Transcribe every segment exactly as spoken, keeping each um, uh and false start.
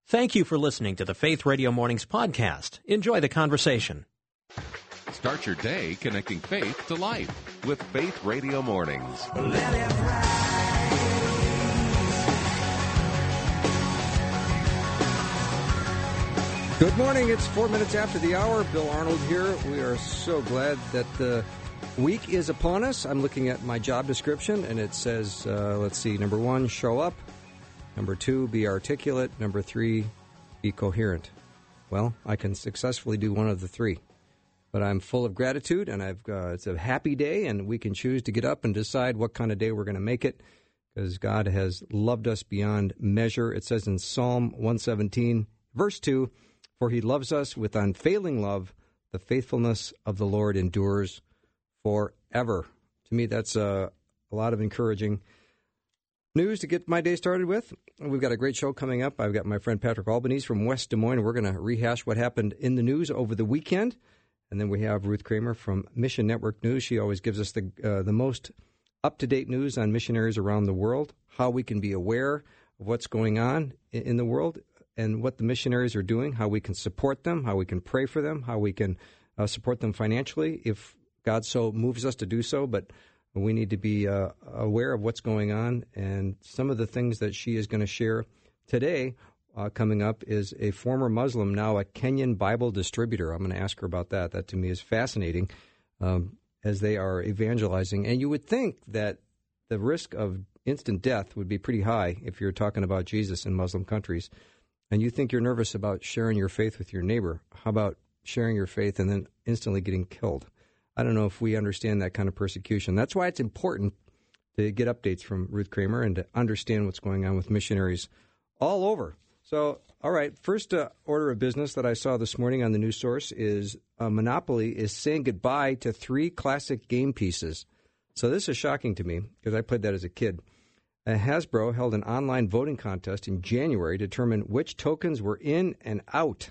Thank you for listening to the Faith Radio Mornings podcast. Enjoy the conversation. Start your day connecting faith to life with Faith Radio Mornings. Good morning. It's four minutes after the hour. Bill Arnold here. We are so glad that the week is upon us. I'm looking at my job description, and it says, uh, let's see, number one, show up. Number two, be articulate. Number three, be coherent. Well, I can successfully do one of the three. But I'm full of gratitude, and I've uh, it's a happy day, and we can choose to get up and decide what kind of day we're going to make it, because God has loved us beyond measure. It says in Psalm one seventeen, verse two, for he loves us with unfailing love. The faithfulness of the Lord endures forever. To me, that's uh, a lot of encouraging news to get my day started with. We've got a great show coming up. I've got my friend Patrick Albanese from West Des Moines. We're going to rehash what happened in the news over the weekend. And then we have Ruth Kramer from Mission Network News. She always gives us the uh, the most up-to-date news on missionaries around the world, how we can be aware of what's going on in, in the world and what the missionaries are doing, how we can support them, how we can pray for them, how we can uh, support them financially if God so moves us to do so. But we need to be uh, aware of what's going on. And some of the things that she is going to share today uh, coming up is a former Muslim, now a Kenyan Bible distributor. I'm going to ask her about that. That to me is fascinating um, as they are evangelizing. And you would think that the risk of instant death would be pretty high if you're talking about Jesus in Muslim countries. And you think you're nervous about sharing your faith with your neighbor. How about sharing your faith and then instantly getting killed? I don't know if we understand that kind of persecution. That's why it's important to get updates from Ruth Kramer and to understand what's going on with missionaries all over. So, all right, first uh, order of business that I saw this morning on the news source is uh, Monopoly is saying goodbye to three classic game pieces. So this is shocking to me because I played that as a kid. Uh, Hasbro held an online voting contest in January to determine which tokens were in and out.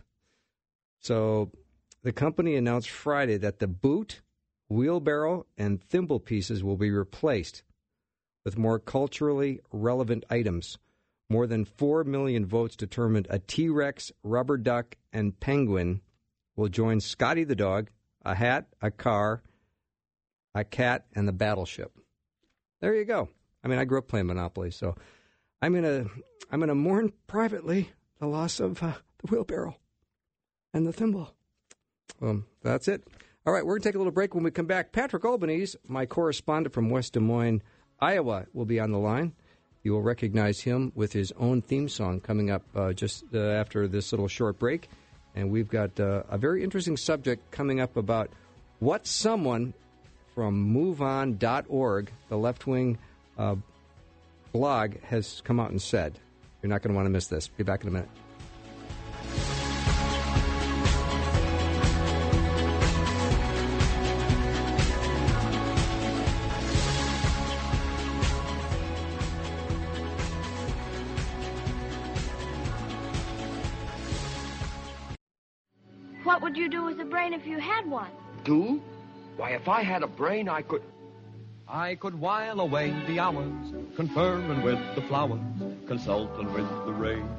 So the company announced Friday that the boot, wheelbarrow, and thimble pieces will be replaced with more culturally relevant items. More than four million votes determined a T-Rex, rubber duck, and penguin will join Scotty the dog, a hat, a car, a cat, and the battleship. There you go. I mean, I grew up playing Monopoly, so I'm gonna I'm gonna mourn privately the loss of uh, the wheelbarrow and the thimble. Um, that's it. All right, we're going to take a little break. When we come back, Patrick Albanese, my correspondent from West Des Moines, Iowa, will be on the line. You will recognize him with his own theme song coming up uh, just uh, after this little short break. And we've got uh, a very interesting subject coming up about what someone from move on dot org, the left-wing uh, blog, has come out and said. You're not going to want to miss this. Be back in a minute. What would you do with a brain if you had one? Do? Why, if I had a brain, I could... I could while away the hours, conferring with the flowers, consulting with the rain.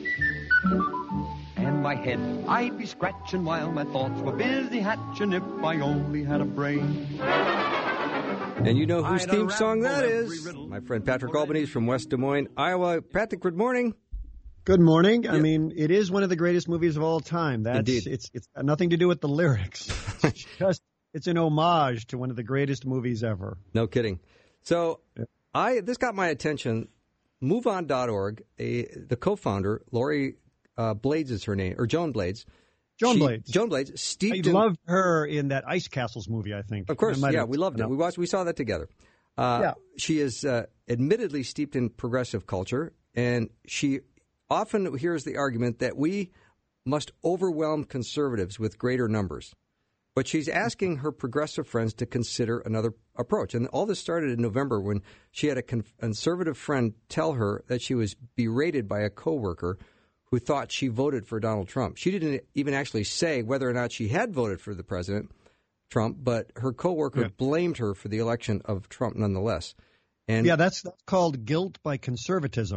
And my head I'd be scratching while my thoughts were busy hatching if I only had a brain. And you know whose theme song that is. My friend Patrick Albanese from West Des Moines, Iowa. Patrick, good morning. Good morning. I mean, it is one of the greatest movies of all time. That's Indeed. It's it's got nothing to do with the lyrics. It's just it's an homage to one of the greatest movies ever. No kidding. So I this got my attention. move on dot org, a, the co-founder, Lori uh, Blades is her name, or Joan Blades. Joan she, Blades. Joan Blades. Steeped I in, loved her in that Ice Castles movie, I think. Of course, yeah, have, we loved no. it. We watched, we saw that together. Uh, yeah. She is uh, admittedly steeped in progressive culture, and she often hears the argument that we must overwhelm conservatives with greater numbers. But she's asking her progressive friends to consider another approach. And all this started in November when she had a conservative friend tell her that she was berated by a coworker who thought she voted for Donald Trump. She didn't even actually say whether or not she had voted for the president, Trump, but her coworker yeah. blamed her for the election of Trump nonetheless. And yeah, that's, that's called guilt by conservatism.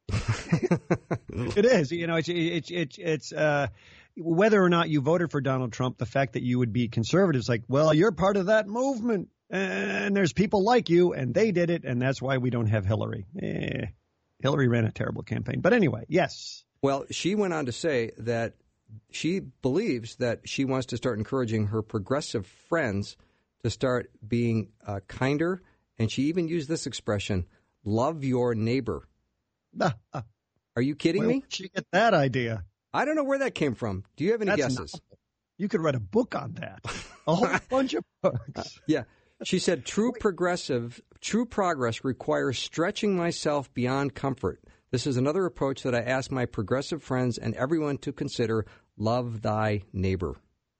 It is. You know, it's it's it's it's uh, whether or not you voted for Donald Trump, the fact that you would be conservative is like, well, you're part of that movement, and there's people like you, and they did it, and that's why we don't have Hillary. Eh, Hillary ran a terrible campaign. But anyway, yes. Well, she went on to say that she believes that she wants to start encouraging her progressive friends to start being uh, kinder, and she even used this expression, love your neighbor. Uh, uh, Are you kidding where me? did she get that idea? I don't know where that came from. Do you have any That's guesses? Not, you could write a book on that. A whole bunch of books. Uh, yeah. She said, true progressive, true progress requires stretching myself beyond comfort. This is another approach that I ask my progressive friends and everyone to consider. Love thy neighbor.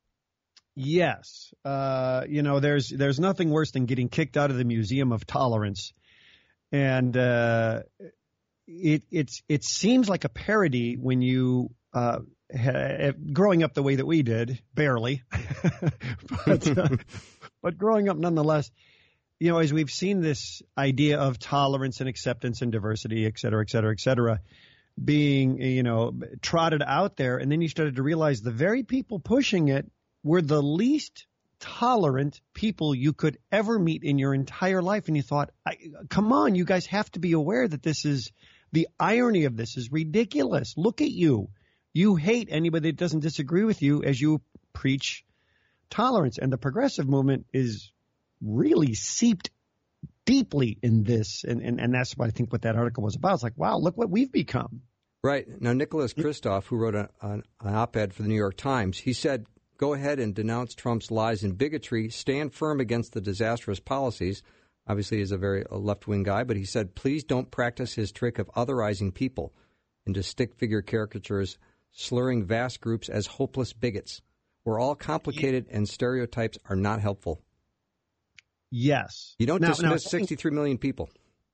Yes. Uh, you know, there's there's nothing worse than getting kicked out of the Museum of Tolerance. And uh, it it's it seems like a parody when you uh, ha- growing up the way that we did, barely, but, uh, but growing up nonetheless. You know, as we've seen this idea of tolerance and acceptance and diversity, et cetera, et cetera, et cetera, being, you know, trotted out there, and then you started to realize the very people pushing it were the least tolerant people you could ever meet in your entire life. And you thought, I, come on, you guys have to be aware that this is, the irony of this is ridiculous. Look at you. You hate anybody that doesn't disagree with you as you preach tolerance. And the progressive movement is really seeped deeply in this. And, and, and that's what I think what that article was about. It's like, wow, look what we've become. Right. Now, Nicholas Kristof, who wrote a, an, an op-ed for the New York Times, he said, go ahead and denounce Trump's lies and bigotry, stand firm against the disastrous policies. Obviously, he's a very a left-wing guy, but he said, please don't practice his trick of otherizing people into stick-figure caricatures, slurring vast groups as hopeless bigots. We're all complicated, and stereotypes are not helpful. Yes. You don't now, dismiss now, sixty-three million people.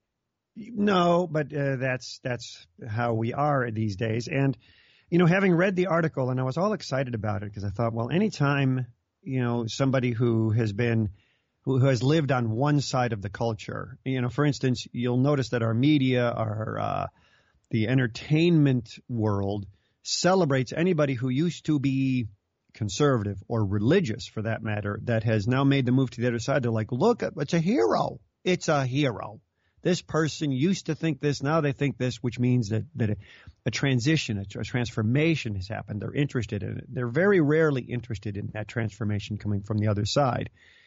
No, but uh, that's that's how we are these days. And, you know, having read the article, and I was all excited about it because I thought, well, anytime, you know, somebody who has been, who, who has lived on one side of the culture, you know, for instance, you'll notice that our media, our uh, the entertainment world celebrates anybody who used to be conservative or religious, for that matter, that has now made the move to the other side. They're like, look, it's a hero. It's a hero. This person used to think this, now they think this, which means that, that a, a transition, a, a transformation has happened. They're interested in it. They're very rarely interested in that transformation coming from the other side.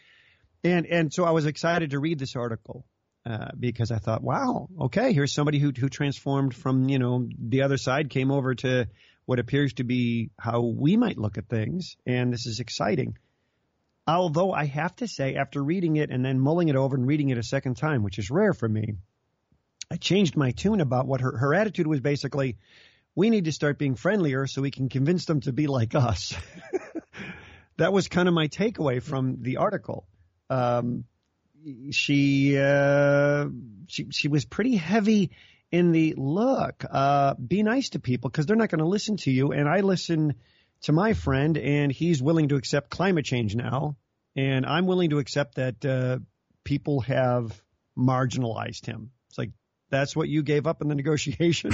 And and so I was excited to read this article uh, because I thought, wow, okay, here's somebody who who transformed from, you know, the other side, came over to what appears to be how we might look at things, and this is exciting. Although I have to say, after reading it and then mulling it over and reading it a second time, which is rare for me, I changed my tune about what her, her attitude was. Basically, we need to start being friendlier so we can convince them to be like us. That was kind of my takeaway from the article. Um, she, uh, she, she was pretty heavy in the look, uh, be nice to people because they're not going to listen to you. And I listen to my friend, and he's willing to accept climate change now, and I'm willing to accept that uh, people have marginalized him. It's like, that's what you gave up in the negotiation?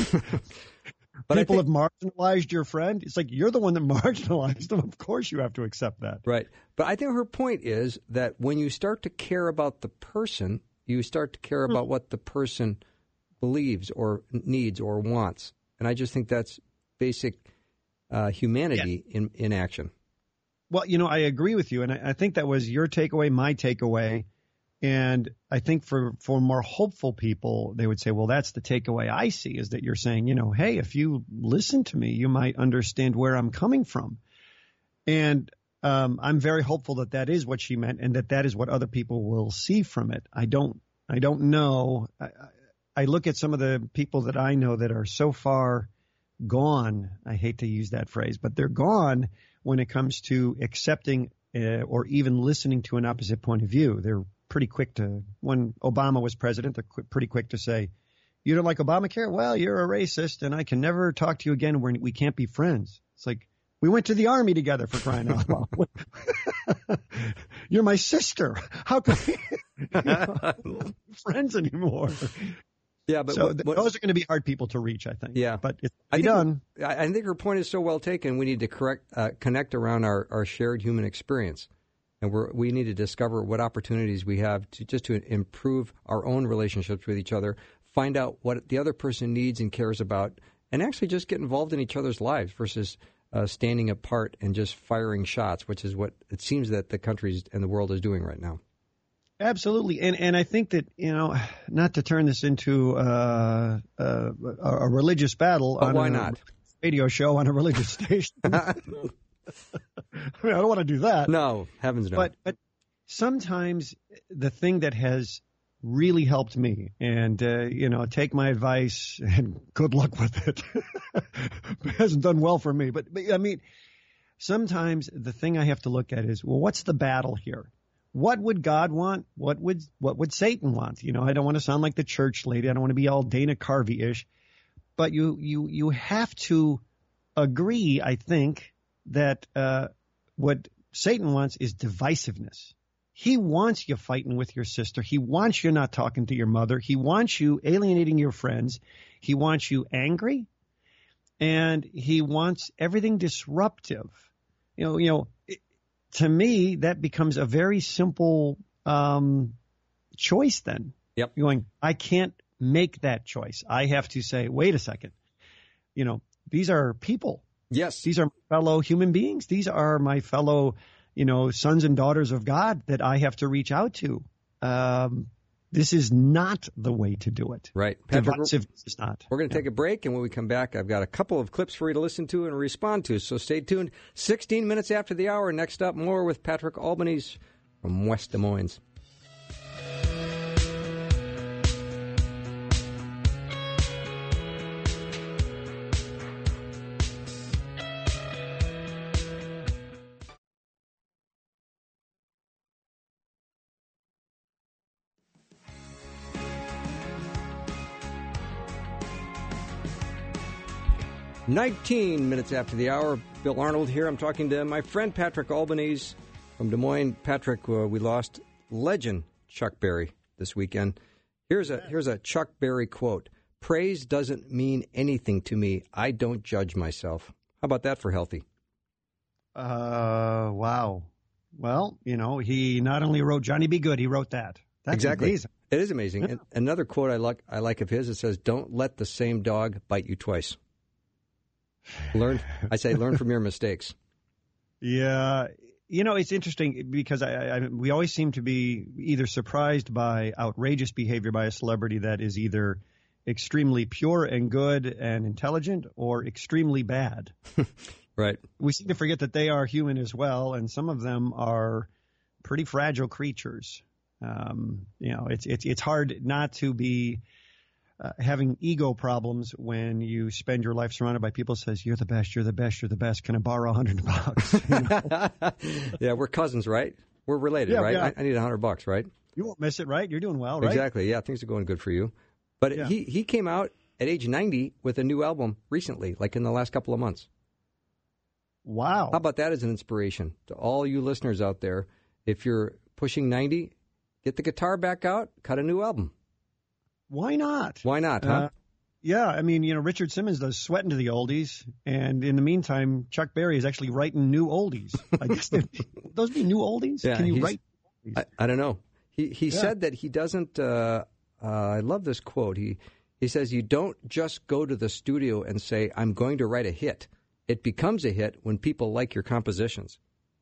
But people think, have marginalized your friend? It's like, you're the one that marginalized them. Of course you have to accept that. Right. But I think her point is that when you start to care about the person, you start to care about what the person believes or needs or wants. And I just think that's basic Uh, humanity yeah. in, in action. Well, you know, I agree with you. And I, I think that was your takeaway, my takeaway. And I think for, for more hopeful people, they would say, well, that's the takeaway I see, is that you're saying, you know, hey, if you listen to me, you might understand where I'm coming from. And um, I'm very hopeful that that is what she meant, and that that is what other people will see from it. I don't, I don't know. I, I look at some of the people that I know that are so far gone. I hate to use that phrase, but they're gone when it comes to accepting uh, or even listening to an opposite point of view. They're pretty quick to, when Obama was president, they're qu- pretty quick to say, you don't like Obamacare? Well, you're a racist, and I can never talk to you again. We're, we can't be friends. It's like, we went to the army together, for crying out loud. You're my sister. How can we not be friends anymore? Yeah, but so what, th- what, those are going to be hard people to reach, I think. Yeah, but it's I be think, done. I I think her point is so well taken. We need to correct, uh, connect around our, our shared human experience, and we're, we need to discover what opportunities we have to just to improve our own relationships with each other, find out what the other person needs and cares about, and actually just get involved in each other's lives versus uh, standing apart and just firing shots, which is what it seems that the country and the world is doing right now. Absolutely, and and I think that, you know, not to turn this into uh, uh, a, a religious battle. But on why a not? Radio show on a religious station. I mean, I don't want to do that. No, heavens no. But but sometimes the thing that has really helped me, and uh, you know, take my advice and good luck with it. It hasn't done well for me, but, but I mean, sometimes the thing I have to look at is, well, what's the battle here? What would God want? What would what would Satan want? You know, I don't want to sound like the church lady. I don't want to be all Dana Carvey-ish. But you you you have to agree, I think, that uh, what Satan wants is divisiveness. He wants you fighting with your sister. He wants you not talking to your mother. He wants you alienating your friends. He wants you angry, and he wants everything disruptive. You know, you know. It, To me, that becomes a very simple um, choice then. Yep. You're going, I can't make that choice. I have to say, wait a second. You know, these are people. Yes. These are fellow human beings. These are my fellow, you know, sons and daughters of God that I have to reach out to. Um, this is not the way to do it. Right. Patrick, Divisiveness is not. We're going to Yeah. take a break, and when we come back, I've got a couple of clips for you to listen to and respond to, so stay tuned. sixteen minutes after the hour, next up, more with Patrick Albanese from West Des Moines. nineteen minutes after the hour, Bill Arnold here. I'm talking to my friend Patrick Albanese from Des Moines. Patrick, uh, we lost legend Chuck Berry this weekend. Here's a here's a Chuck Berry quote: "Praise doesn't mean anything to me. I don't judge myself." How about that for healthy? Uh, wow. Well, you know, he not only wrote Johnny B. Good, he wrote that. That's exactly. amazing. It is amazing. Yeah. And another quote I like I like of his, it says, "Don't let the same dog bite you twice." Learn, I say, learn from your mistakes. Yeah, you know, it's interesting because I, I, we always seem to be either surprised by outrageous behavior by a celebrity that is either extremely pure and good and intelligent or extremely bad. Right. We seem to forget that they are human as well, and some of them are pretty fragile creatures. Um, you know, it's it's it's hard not to be Uh, having ego problems when you spend your life surrounded by people who says, you're the best, you're the best, you're the best. Can I borrow a hundred bucks? You know? Yeah, we're cousins, right? We're related, Yeah, right? yeah. I, I need a hundred bucks, right? You won't miss it, right? You're doing well, right? Exactly. Yeah, things are going good for you. But Yeah. he, he came out at age ninety with a new album recently, like in the last couple of months. Wow. How about that as an inspiration to all you listeners out there? If you're pushing ninety, get the guitar back out, cut a new album. Why not? Why not, huh? Uh, yeah, I mean, you know, Richard Simmons does Sweating to the Oldies, and in the meantime, Chuck Berry is actually writing new oldies. I guess those be new oldies? Yeah, Can you he's- write? I, I don't know. He he Yeah. said that he doesn't. Uh, uh, I love this quote. He he says, "You don't just go to the studio and say, 'I'm going to write a hit.' It becomes a hit when people like your compositions."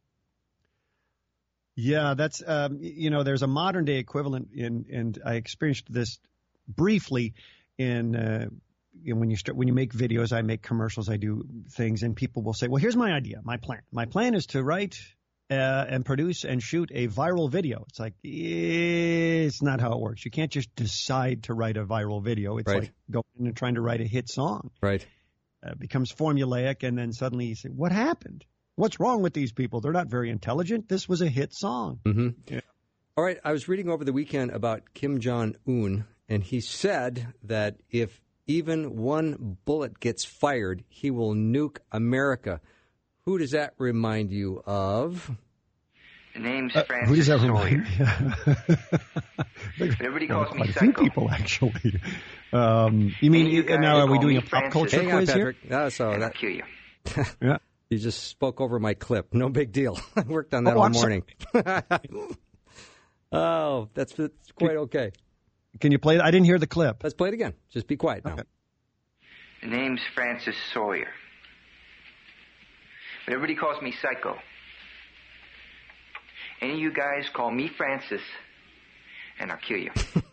Yeah, that's um, y- you know, there's a modern day equivalent in, and I experienced this briefly in uh, you know, when you start when you make videos, I make commercials, I do things, and people will say, "Well, here's my idea, my plan. My plan is to write uh, and produce and shoot a viral video." It's like it's not how it works. You can't just decide to write a viral video. It's Right. like going and trying to write a hit song. Right. Uh, it becomes formulaic, and then suddenly you say, "What happened? What's wrong with these people? They're not very intelligent. This was a hit song." Mm-hmm. Yeah. All right. I was reading over the weekend about Kim Jong-un, and he said that if even one bullet gets fired, he will nuke America. Who does that remind you of? The name's Uh, Francis who does that Sawyer. remind? Everybody calls Well, me quite a few Psycho. people, actually. Um, you mean And you guys now? Are we call doing me a pop Francis. culture Hang on, quiz here? Patrick. Uh, so And I'll that, kill you. Yeah. you just spoke over my clip. No big deal. I worked on that Oh, all I'm sorry. morning. Oh, that's, that's quite okay. Can you play it? I didn't hear the clip. Let's play it again. Just be quiet now. Okay. The name's Francis Sawyer. But everybody calls me Psycho. Any of you guys call me Francis, and I'll kill you.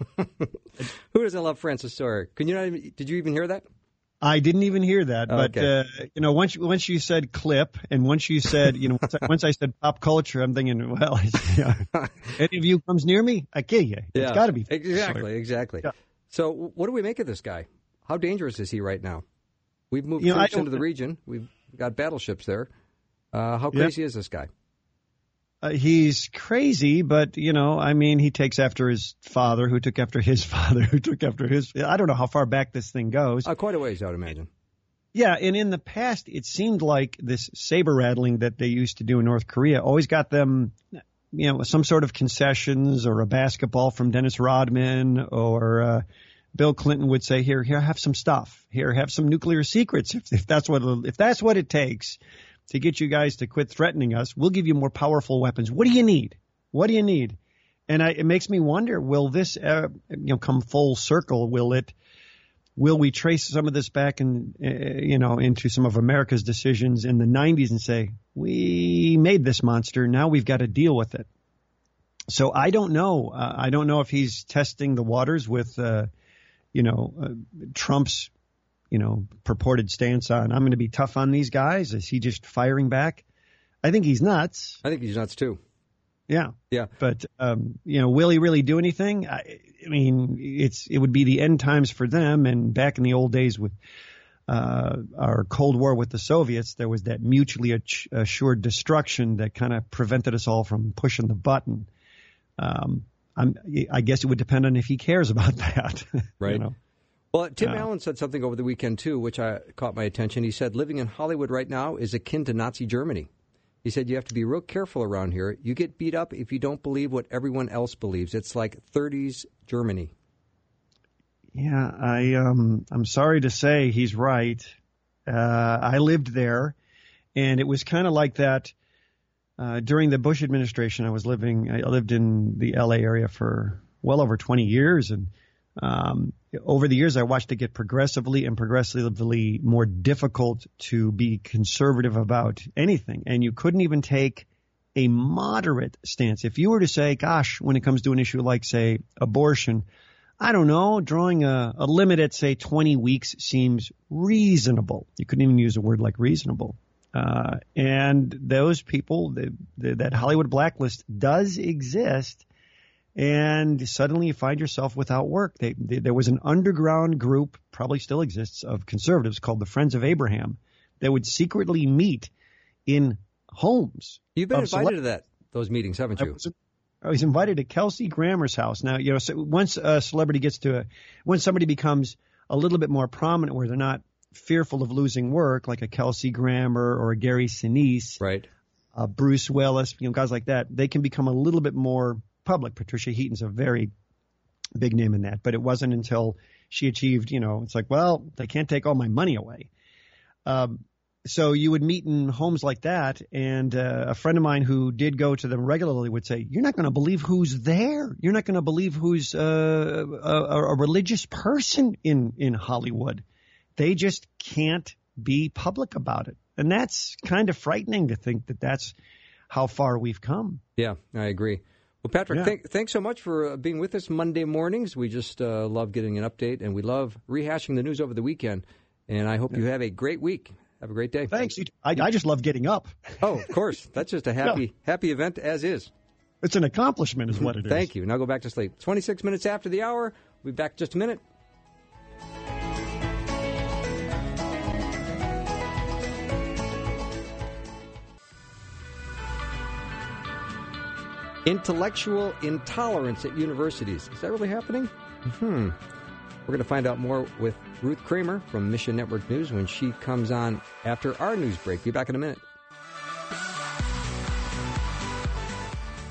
Who doesn't love Francis Sawyer? Can you not even, did you even hear that? I didn't even hear that, but Okay. uh, you know, once once you said clip, and once you said, you know, once I, once I said pop culture, I'm thinking, well, yeah. Any of you comes near me, I kill you. It's got to be exactly, Sawyer. exactly. Yeah. So, what do we make of this guy? How dangerous is he right now? We've moved You know, I troops don't- into the region. We've got battleships there. Uh, how Yeah. crazy is this guy? Uh, he's crazy, but you know, I mean, he takes after his father, who took after his father, who took after his. I don't know how far back this thing goes. Uh, quite a ways, I would imagine. Yeah, and in the past, it seemed like this saber rattling that they used to do in North Korea always got them, you know, some sort of concessions or a basketball from Dennis Rodman, or uh, Bill Clinton would say, "Here, here, have some stuff. Here, have some nuclear secrets. If, if that's what if that's what it takes to get you guys to quit threatening us, we'll give you more powerful weapons. What do you need? What do you need?" And I, it makes me wonder: will this, uh, you know, come full circle? Will it? Will we trace some of this back and uh, you know into some of America's decisions in the nineties and say, we made this monster, now we've got to deal with it? So I don't know. Uh, I don't know if he's testing the waters with, uh, you know, uh, Trump's, you know, purported stance on, I'm going to be tough on these guys. Is he just firing back? I think he's nuts. I think he's nuts too. Yeah. Yeah. But, um, you know, will he really do anything? I, I mean, it's it would be the end times for them. And back in the old days with uh, our Cold War with the Soviets, there was that mutually assured destruction that kind of prevented us all from pushing the button. Um, I'm, I guess it would depend on if he cares about that. Right. You know? Well, Tim Uh, Allen said something over the weekend, too, which I, caught my attention. He said living in Hollywood right now is akin to Nazi Germany. He said you have to be real careful around here. You get beat up if you don't believe what everyone else believes. It's like thirties Germany. Yeah, I um I'm sorry to say he's right. Uh, I lived there, and it was kind of like that uh, during the Bush administration. I was living. I lived in the L A area for well over twenty years, and um, over the years I watched it get progressively and progressively more difficult to be conservative about anything, and you couldn't even take a moderate stance. If you were to say, gosh, when it comes to an issue like, say, abortion, I don't know, drawing a, a limit at, say, twenty weeks seems reasonable. You couldn't even use a word like reasonable. Uh, and those people, the, the, that Hollywood blacklist does exist, and suddenly you find yourself without work. They, they, there was an underground group, probably still exists, of conservatives called the Friends of Abraham that would secretly meet in homes. You've been of invited cele- to that those meetings, haven't I you? was, I was invited to Kelsey Grammer's house. Now, you know, so once a celebrity gets to a, when somebody becomes a little bit more prominent where they're not fearful of losing work, like a Kelsey Grammer or a Gary Sinise, Right. uh, Bruce Willis, you know, guys like that, they can become a little bit more public. Patricia Heaton's a very big name in that, but it wasn't until she achieved, you know, it's like, well, they can't take all my money away. Um, So you would meet in homes like that, and uh, a friend of mine who did go to them regularly would say, you're not going to believe who's there. You're not going to believe who's uh, a, a religious person in, in Hollywood. They just can't be public about it. And that's kind of frightening to think that that's how far we've come. Yeah, I agree. Well, Patrick, Yeah. thank, thanks so much for uh, being with us Monday mornings. We just uh, love getting an update, and we love rehashing the news over the weekend. And I hope you have a great week. Have a great day. Thanks. I, I just love getting up. Oh, of course. That's just a happy happy event as is. It's an accomplishment is what it is. Thank you. Now go back to sleep. twenty-six minutes after the hour. We'll be back in just a minute. Intellectual intolerance at universities. Is that really happening? Hmm. We're going to find out more with Ruth Kramer from Mission Network News when she comes on after our news break. Be back in a minute.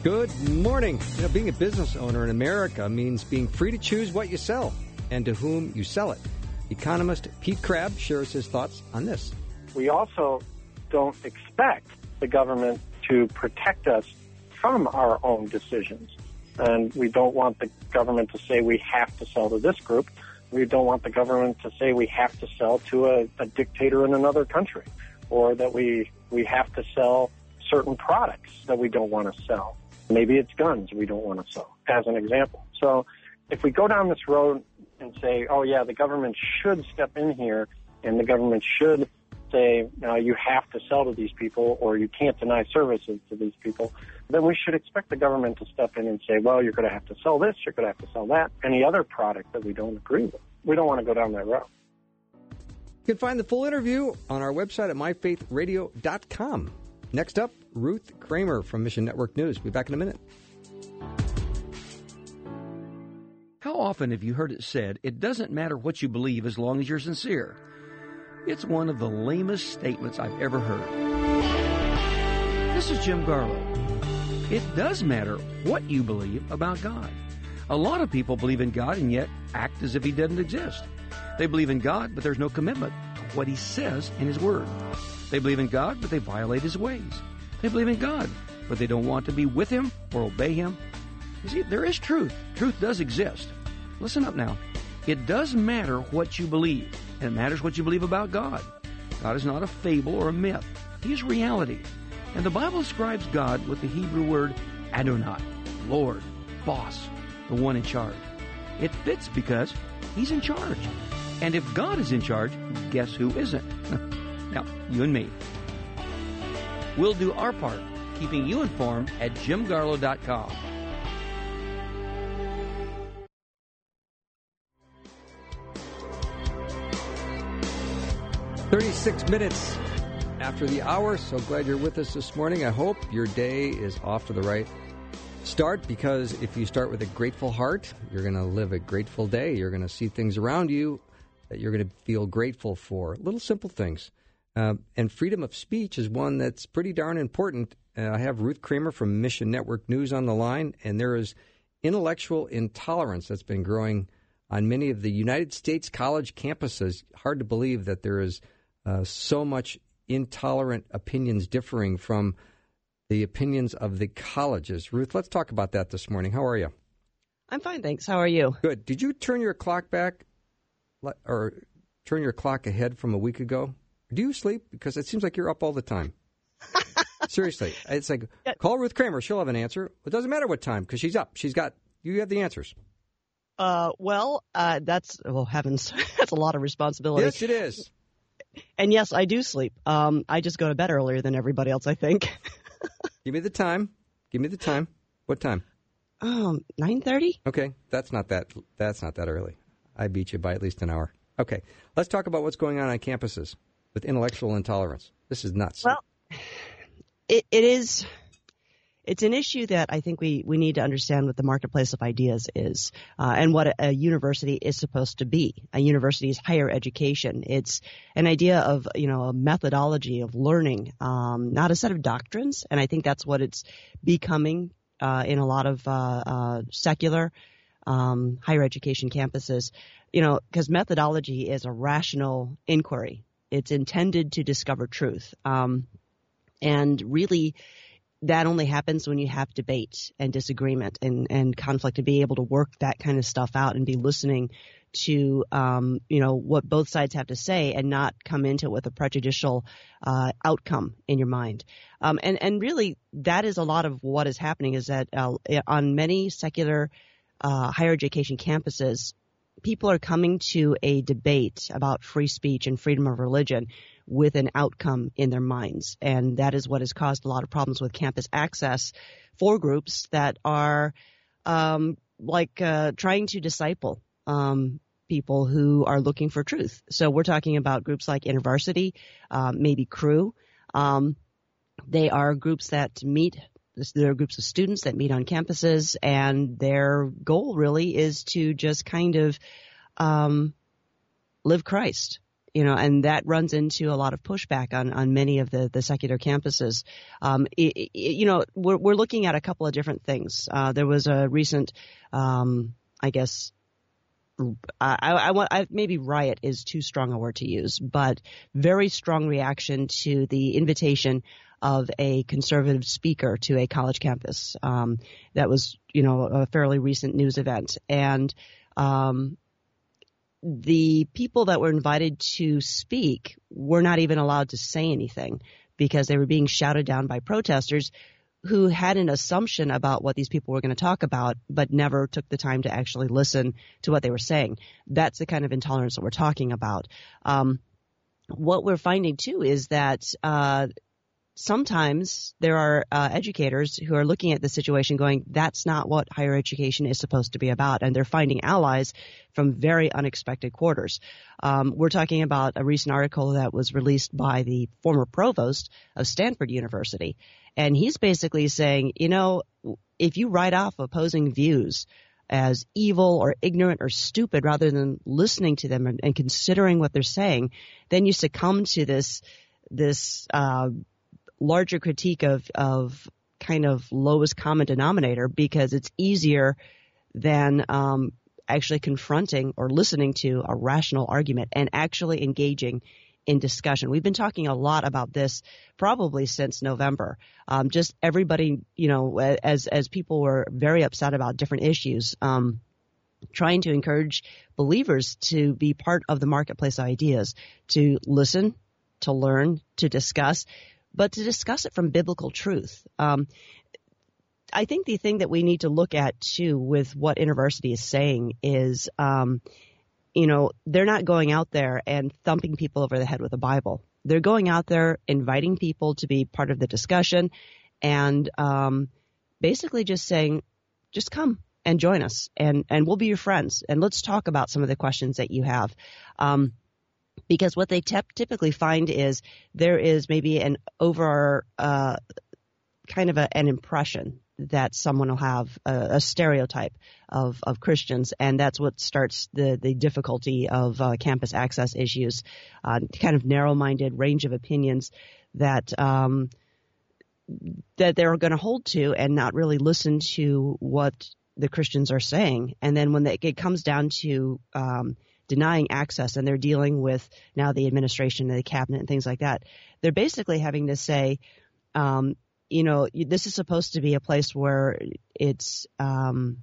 Good morning. You know, being a business owner in America means being free to choose what you sell and to whom you sell it. Economist Pete Crabb shares his thoughts on this. We also don't expect the government to protect us from our own decisions. And we don't want the government to say we have to sell to this group. We don't want the government to say we have to sell to a, a dictator in another country, or that we, we have to sell certain products that we don't want to sell. Maybe it's guns we don't want to sell, as an example. So if we go down this road and say, oh, yeah, the government should step in here and the government should say, no, you have to sell to these people or you can't deny services to these people, then we should expect the government to step in and say, well, you're going to have to sell this, you're going to have to sell that, any other product that we don't agree with. We don't want to go down that road. You can find the full interview on our website at my faith radio dot com. Next up, Ruth Kramer from Mission Network News. We'll be back in a minute. How often have you heard it said, it doesn't matter what you believe as long as you're sincere? It's one of the lamest statements I've ever heard. This is Jim Garlow. It does matter what you believe about God. A lot of people believe in God and yet act as if He doesn't exist. They believe in God, but there's no commitment to what He says in His Word. They believe in God, but they violate His ways. They believe in God, but they don't want to be with Him or obey Him. You see, there is truth. Truth does exist. Listen up now. It does matter what you believe, and it matters what you believe about God. God is not a fable or a myth. He is reality. And the Bible describes God with the Hebrew word Adonai, Lord, boss, the one in charge. It fits because He's in charge. And if God is in charge, guess who isn't? Now, you and me. We'll do our part, keeping you informed at jim garlow dot com. thirty-six minutes after the hour. So glad you're with us this morning. I hope your day is off to the right start, because if you start with a grateful heart, you're going to live a grateful day. You're going to see things around you that you're going to feel grateful for. Little simple things. Uh, and freedom of speech is one that's pretty darn important. Uh, I have Ruth Kramer from Mission Network News on the line, and there is intellectual intolerance that's been growing on many of the United States college campuses. Hard to believe that there is uh, so much intolerant opinions differing from the opinions of the colleges. Ruth, let's talk about that this morning. How are you? I'm fine, thanks. How are you? Good. Did you turn your clock back or turn your clock ahead from a week ago? Do you sleep? Because it seems like you're up all the time. Seriously. It's like, call Ruth Kramer. She'll have an answer. It doesn't matter what time, because she's up. She's got, you have the answers. Uh, well, uh, that's, oh, heavens, that's a lot of responsibility. Yes, it is. And yes, I do sleep. Um, I just go to bed earlier than everybody else, I think. Give me the time. Give me the time. What time? Um, nine thirty. Okay. That's not that, that's not that early. I beat you by at least an hour. Okay. Let's talk about what's going on on campuses with intellectual intolerance. This is nuts. Well, it, it is, it's an issue that I think we, we need to understand what the marketplace of ideas is, uh, and what a, a university is supposed to be. A university is higher education. It's an idea of, you know, a methodology of learning, um, not a set of doctrines. And I think that's what it's becoming uh, in a lot of uh, uh, secular um, higher education campuses, you know, because methodology is a rational inquiry. It's intended to discover truth. Um, and really, that only happens when you have debate and disagreement and, and conflict, to be able to work that kind of stuff out and be listening to, um, you know, what both sides have to say, and not come into it with a prejudicial uh, outcome in your mind. Um, and, and really, that is a lot of what is happening, is that uh, on many secular uh, higher education campuses, people are coming to a debate about free speech and freedom of religion with an outcome in their minds. And that is what has caused a lot of problems with campus access for groups that are um, like uh, trying to disciple um, people who are looking for truth. So we're talking about groups like InterVarsity, uh, maybe Crew. Um, they are groups that meet. There are groups of students that meet on campuses, and their goal really is to just kind of um, live Christ You know, and that runs into a lot of pushback on, on many of the, the secular campuses. Um, it, it, you know, we're, we're looking at a couple of different things. Uh, there was a recent, um, I guess, I, I want I, maybe riot is too strong a word to use, but very strong reaction to the invitation of a conservative speaker to a college campus. Um, that was, you know, a fairly recent news event, and um, the people that were invited to speak were not even allowed to say anything because they were being shouted down by protesters who had an assumption about what these people were going to talk about, but never took the time to actually listen to what they were saying. That's the kind of intolerance that we're talking about. Um, what we're finding, too, is that uh, sometimes there are uh, educators who are looking at the situation going, that's not what higher education is supposed to be about, and they're finding allies from very unexpected quarters. Um, we're talking about a recent article that was released by the former provost of Stanford University, and he's basically saying, you know, if you write off opposing views as evil or ignorant or stupid rather than listening to them and, and considering what they're saying, then you succumb to this this uh, larger critique of, of kind of lowest common denominator because it's easier than um, actually confronting or listening to a rational argument and actually engaging in discussion. We've been talking a lot about this probably since November. Um, just everybody, you know, as as people were very upset about different issues, um, trying to encourage believers to be part of the marketplace of ideas, to listen, to learn, to discuss, but to discuss it from biblical truth. Um, I think the thing that we need to look at, too, with what InterVarsity is saying is, um, you know, they're not going out there and thumping people over the head with a Bible. They're going out there inviting people to be part of the discussion and um, basically just saying, just come and join us and, and we'll be your friends. And let's talk about some of the questions that you have. Um, because what they te- typically find is there is maybe an over uh, kind of a, an impression that someone will have a, a stereotype of, of Christians, and that's what starts the, the difficulty of uh, campus access issues, uh, kind of narrow-minded range of opinions that um, that they're going to hold to and not really listen to what the Christians are saying. And then when they, it comes down to um, denying access, and they're dealing with now the administration and the cabinet and things like that, they're basically having to say, um, you know, this is supposed to be a place where it's um,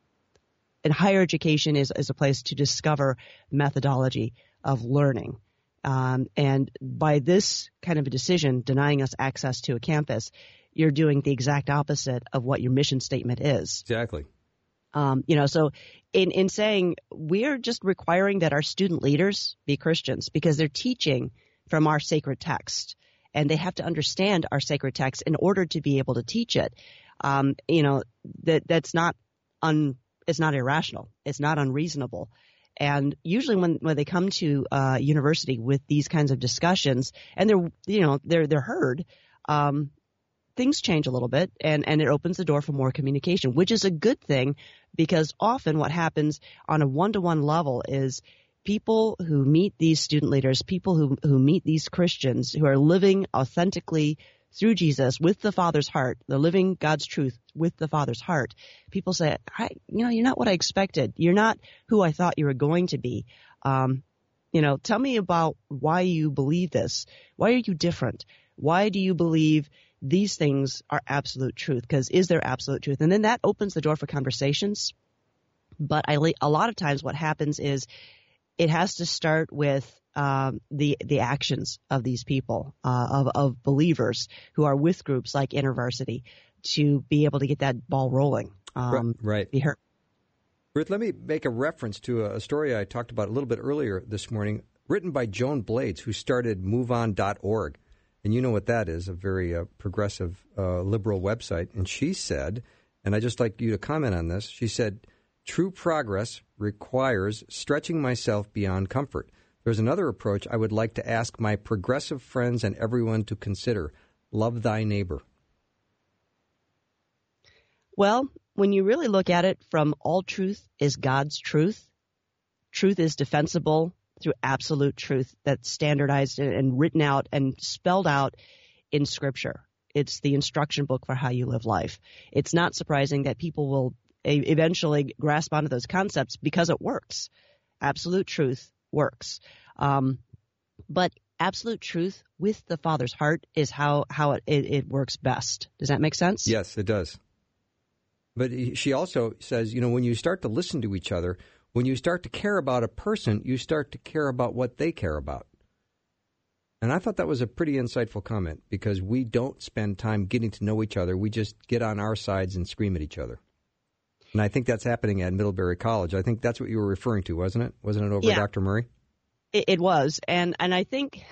and higher education is, is a place to discover methodology of learning. Um, and by this kind of a decision, denying us access to a campus, you're doing the exact opposite of what your mission statement is. Exactly. Um, you know, so in, in saying we're just requiring that our student leaders be Christians because they're teaching from our sacred text. And they have to understand our sacred text in order to be able to teach it. Um, you know, that that's not un, it's not irrational. It's not unreasonable. And usually when, when they come to uh, university with these kinds of discussions, and they're you know they're they're heard, um, things change a little bit, and and it opens the door for more communication, which is a good thing because often what happens on a one-to-one level is people who meet these student leaders, people who, who meet these Christians who are living authentically through Jesus with the Father's heart, they're living God's truth with the Father's heart. People say, I, you know, you're not what I expected. You're not who I thought you were going to be. Um, you know, tell me about why you believe this. Why are you different? Why do you believe these things are absolute truth? Because is there absolute truth? And then that opens the door for conversations. But I, a lot of times what happens is it has to start with um, the the actions of these people, uh, of, of believers who are with groups like InterVarsity to be able to get that ball rolling. Um, right. Be heard. Ruth, let me make a reference to a story I talked about a little bit earlier this morning, written by Joan Blades, who started move on dot org. And you know what that is, a very uh, progressive uh, liberal website. And she said, and I'd just like you to comment on this, she said, true progress requires stretching myself beyond comfort. There's another approach I would like to ask my progressive friends and everyone to consider. Love thy neighbor. Well, when you really look at it from all truth is God's truth, truth is defensible through absolute truth that's standardized and written out and spelled out in Scripture. It's the instruction book for how you live life. It's not surprising that people will eventually grasp onto those concepts because it works. Absolute truth works. Um, but absolute truth with the Father's heart is how, how it, it, it works best. Does that make sense? Yes, it does. But she also says, you know, when you start to listen to each other, when you start to care about a person, you start to care about what they care about. And I thought that was a pretty insightful comment, because we don't spend time getting to know each other. We just get on our sides and scream at each other. And I think that's happening at Middlebury College. I think that's what you were referring to, wasn't it? Wasn't it over yeah, at Doctor Murray? It, it was. And and I think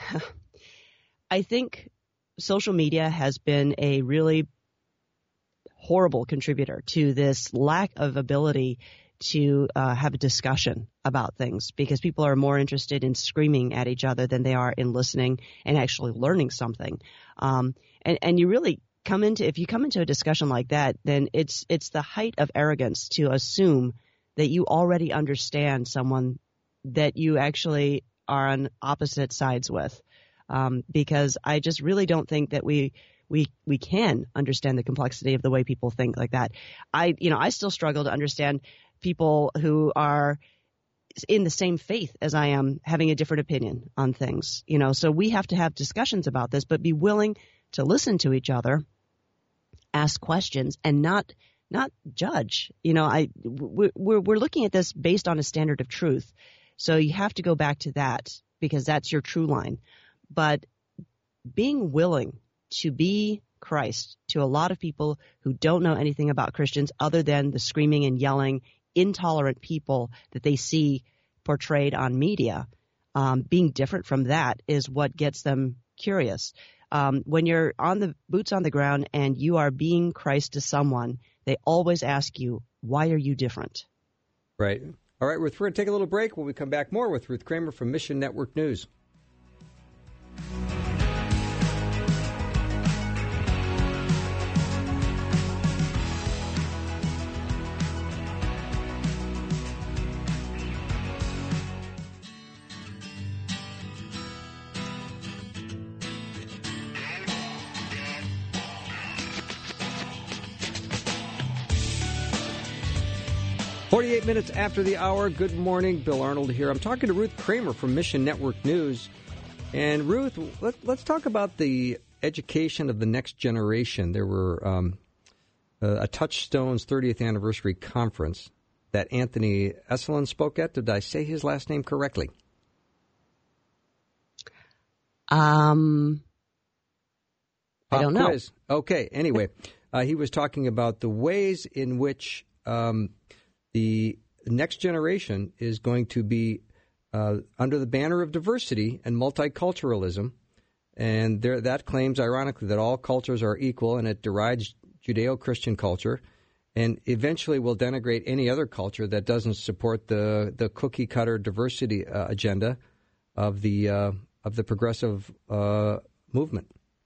I think social media has been a really horrible contributor to this lack of ability to uh, have a discussion about things, because people are more interested in screaming at each other than they are in listening and actually learning something. Um, and, and you really come into, if you come into a discussion like that, then it's it's the height of arrogance to assume that you already understand someone that you actually are on opposite sides with. Um, because I just really don't think that we we we can understand the complexity of the way people think like that. I you know I still struggle to understand people who are in the same faith as I am having a different opinion on things. You know, so we have to have discussions about this, but be willing to listen to each other, ask questions, and not not judge. You know, I we're we're looking at this based on a standard of truth, so you have to go back to that because that's your true line. But being willing to be Christ to a lot of people who don't know anything about Christians other than the screaming and yelling, intolerant people that they see portrayed on media, um, being different from that is what gets them curious. Um, when you're on the boots on the ground and you are being Christ to someone, they always ask you, why are you different? Right. All right, Ruth, we're going to take a little break. When we come back, more with Ruth Kramer from Mission Network News. forty-eight minutes after the hour. Good morning. Bill Arnold here. I'm talking to Ruth Kramer from Mission Network News. And Ruth, let, let's talk about the education of the next generation. There were um, a, a Touchstone's thirtieth anniversary conference that Anthony Esolen spoke at. Did I say his last name correctly? Um, I Pop don't know. Quiz. Okay. Anyway, uh, he was talking about the ways in which um, the next generation is going to be uh, under the banner of diversity and multiculturalism. And there, that claims, ironically, that all cultures are equal, and it derides Judeo-Christian culture, and eventually will denigrate any other culture that doesn't support the, the cookie-cutter diversity uh, agenda of the uh, of the progressive uh, movement.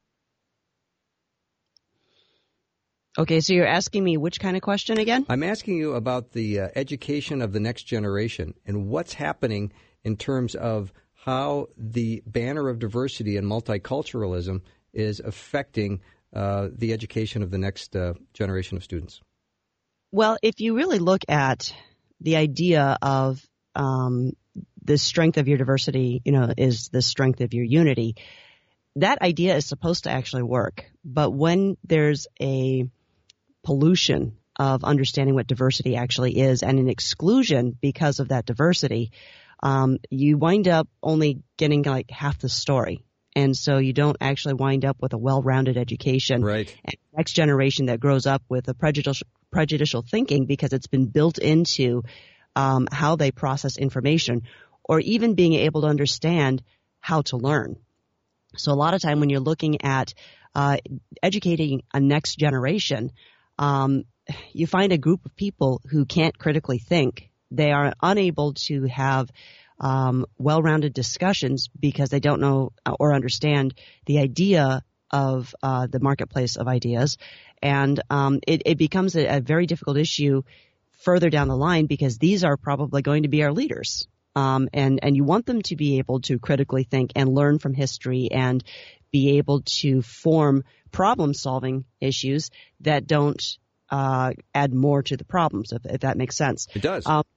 Okay, so you're asking me which kind of question again? I'm asking you about the uh, education of the next generation and what's happening in terms of how the banner of diversity and multiculturalism is affecting uh, the education of the next uh, generation of students. Well, if you really look at the idea of um, the strength of your diversity, you know, is the strength of your unity, that idea is supposed to actually work. But when there's a pollution of understanding what diversity actually is and an exclusion because of that diversity, um, you wind up only getting like half the story. And so you don't actually wind up with a well-rounded education. Right. And the next generation that grows up with a prejudicial, prejudicial thinking because it's been built into um, how they process information, or even being able to understand how to learn. So a lot of time when you're looking at uh, educating a next generation, um, you find a group of people who can't critically think. They are unable to have um, well-rounded discussions because they don't know or understand the idea of uh, the marketplace of ideas. And um, it, it becomes a, a very difficult issue further down the line because these are probably going to be our leaders. Um, and, and you want them to be able to critically think and learn from history and be able to form problem-solving issues that don't uh, add more to the problems, if, if that makes sense. It does. Um,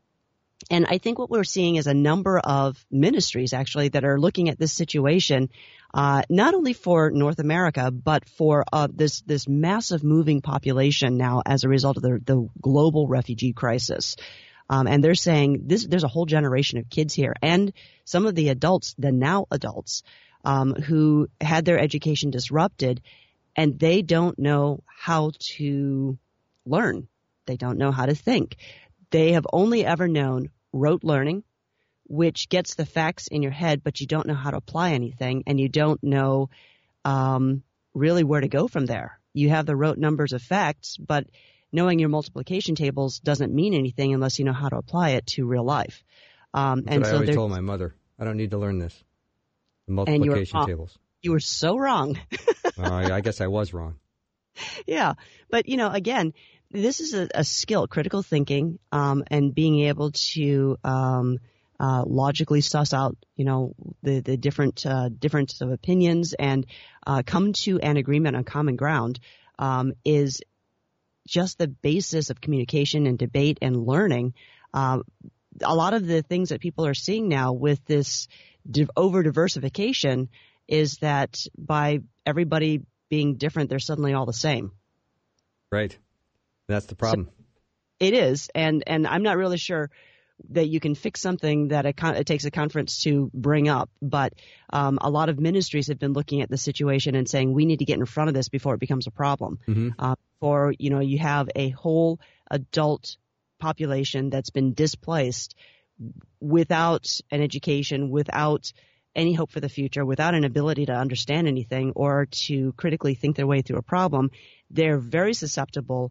and I think what we're seeing is a number of ministries, actually, that are looking at this situation, uh, not only for North America, but for uh, this this massive moving population now as a result of the, the global refugee crisis. Um, and they're saying this, there's a whole generation of kids here and some of the adults, the now adults, um, who had their education disrupted, and they don't know how to learn. They don't know how to think. They have only ever known rote learning, which gets the facts in your head, but you don't know how to apply anything, and you don't know um, really where to go from there. You have the rote numbers of facts, but knowing your multiplication tables doesn't mean anything unless you know how to apply it to real life. Um, That's and what so I always there- told my mother. I don't need to learn this. The and you were multiplication wrong. tables. You were so wrong. uh, I, I guess I was wrong. Yeah. But, you know, again, this is a, a skill, critical thinking, um, and being able to um, uh, logically suss out, you know, the, the different uh, difference of opinions and uh, come to an agreement on common ground um, is just the basis of communication and debate and learning. Uh, a lot of the things that people are seeing now with this div- over diversification is that by everybody being different, they're suddenly all the same. Right. That's the problem. So it is. And, and I'm not really sure that you can fix something that a con- it takes a conference to bring up. But um, a lot of ministries have been looking at the situation and saying we need to get in front of this before it becomes a problem. Mm-hmm. Uh, for, you know, you have a whole adult population that's been displaced without an education, without any hope for the future, without an ability to understand anything or to critically think their way through a problem. They're very susceptible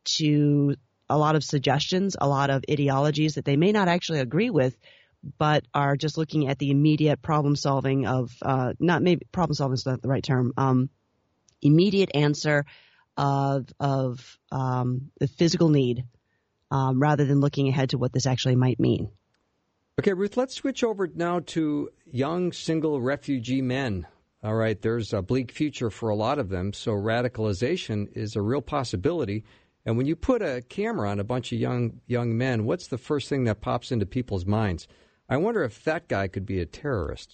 to a lot of suggestions, a lot of ideologies that they may not actually agree with, but are just looking at the immediate problem solving of, uh, not maybe problem solving is not the right term, um, immediate answer of, of, um, the physical need, um, rather than looking ahead to what this actually might mean. Okay, Ruth, let's switch over now to young single refugee men. All right, there's a bleak future for a lot of them, so radicalization is a real possibility. And when you put a camera on a bunch of young young men, what's the first thing that pops into people's minds? I wonder if that guy could be a terrorist.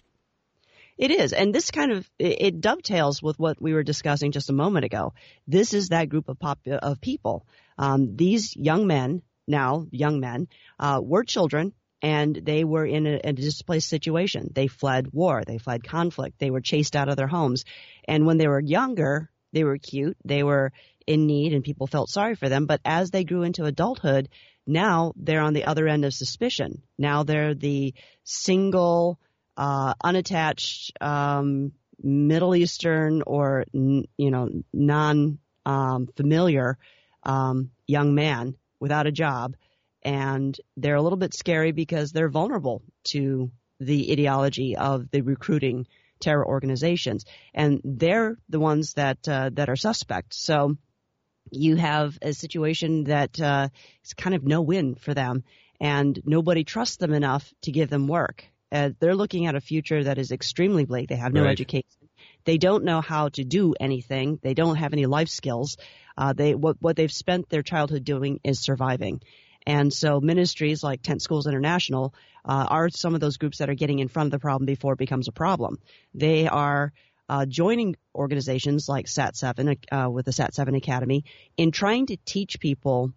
It is, and this kind of it, it dovetails with what we were discussing just a moment ago. This is that group of pop, of people. Um, these young men, now young men, uh, were children. And they were in a, a displaced situation. They fled war. They fled conflict. They were chased out of their homes. And when they were younger, they were cute. They were in need, and people felt sorry for them. But as they grew into adulthood, now they're on the other end of suspicion. Now they're the single, uh, unattached, um, Middle Eastern or, you know, non um, familiar um, young man without a job. And they're a little bit scary because they're vulnerable to the ideology of the recruiting terror organizations. And they're the ones that uh, that are suspect. So you have a situation that uh, is kind of no-win for them, and nobody trusts them enough to give them work. Uh, they're looking at a future that is extremely bleak. They have no right. education. They don't know how to do anything. They don't have any life skills. Uh, they what, what they've spent their childhood doing is surviving. And so ministries like Tent Schools International uh, are some of those groups that are getting in front of the problem before it becomes a problem. They are uh, joining organizations like SAT seven uh, with the SAT seven Academy in trying to teach people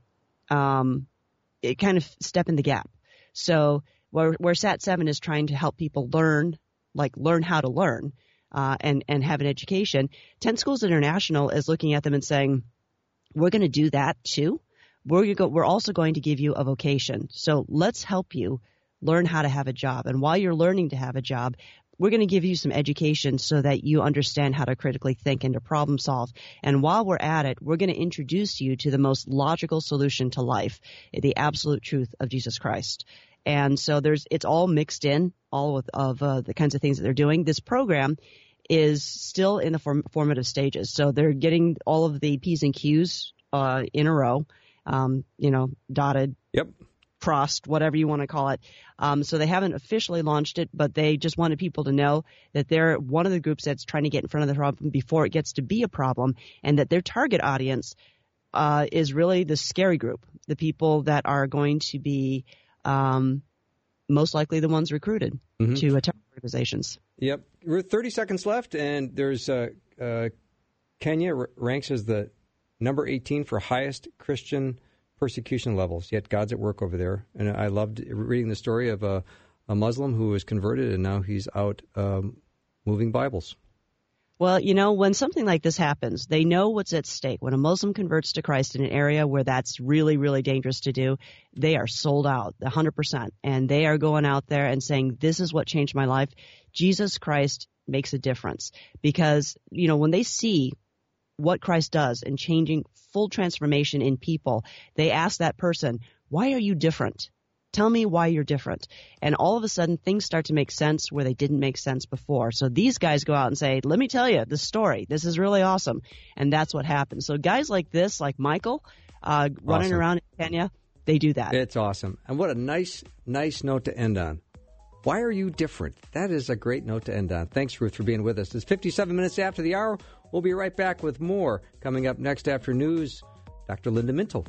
um, it kind of step in the gap. So where, where SAT seven is trying to help people learn, like learn how to learn uh, and, and have an education, Tent Schools International is looking at them and saying, we're going to do that too. We're, go, we're also going to give you a vocation. So let's help you learn how to have a job. And while you're learning to have a job, we're going to give you some education so that you understand how to critically think and to problem solve. And while we're at it, we're going to introduce you to the most logical solution to life, the absolute truth of Jesus Christ. And so there's it's all mixed in, all of, of uh, the kinds of things that they're doing. This program is still in the form, formative stages. So they're getting all of the P's and Q's uh, in a row. Um, you know, dotted. Yep. crossed, whatever you want to call it. Um, so they haven't officially launched it, but they just wanted people to know that they're one of the groups that's trying to get in front of the problem before it gets to be a problem, and that their target audience uh, is really the scary group, the people that are going to be um, most likely the ones recruited mm-hmm. to attack organizations. Yep. We're thirty seconds left, and there's uh, uh, Kenya r- ranks as the number eighteen for highest Christian persecution levels, yet God's at work over there. And I loved reading the story of a, a Muslim who was converted, and now he's out um, moving Bibles. Well, you know, when something like this happens, they know what's at stake. When a Muslim converts to Christ in an area where that's really, really dangerous to do, they are sold out, one hundred percent. And they are going out there and saying, this is what changed my life. Jesus Christ makes a difference. Because, you know, when they see what Christ does in changing full transformation in people, they ask that person, why are you different? Tell me why you're different. And all of a sudden, things start to make sense where they didn't make sense before. So these guys go out and say, let me tell you the story. This is really awesome. And that's what happens. So guys like this, like Michael, uh, running awesome. around in Kenya, they do that. It's awesome. And what a nice, nice note to end on. Why are you different? That is a great note to end on. Thanks, Ruth, for being with us. It's fifty-seven minutes after the hour. We'll be right back with more coming up next after news. Doctor Linda Mintle.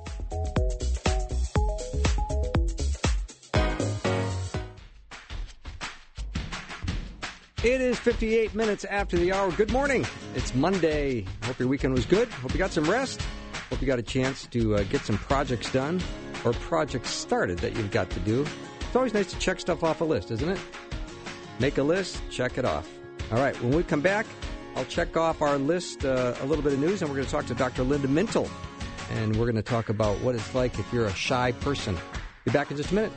It is fifty-eight minutes after the hour. Good morning. It's Monday. Hope your weekend was good. Hope you got some rest. Hope you got a chance to uh, get some projects done or projects started that you've got to do. It's always nice to check stuff off a list, isn't it? Make a list, check it off. All right, when we come back, I'll check off our list, uh, a little bit of news, and we're going to talk to Doctor Linda Mintle. And we're going to talk about what it's like if you're a shy person. Be back in just a minute.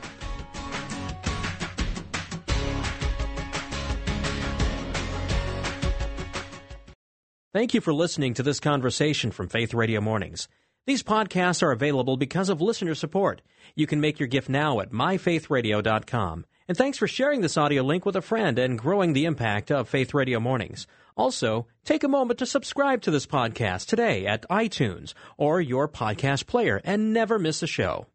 Thank you for listening to this conversation from Faith Radio Mornings. These podcasts are available because of listener support. You can make your gift now at my faith radio dot com. And thanks for sharing this audio link with a friend and growing the impact of Faith Radio Mornings. Also, take a moment to subscribe to this podcast today at iTunes or your podcast player and never miss a show.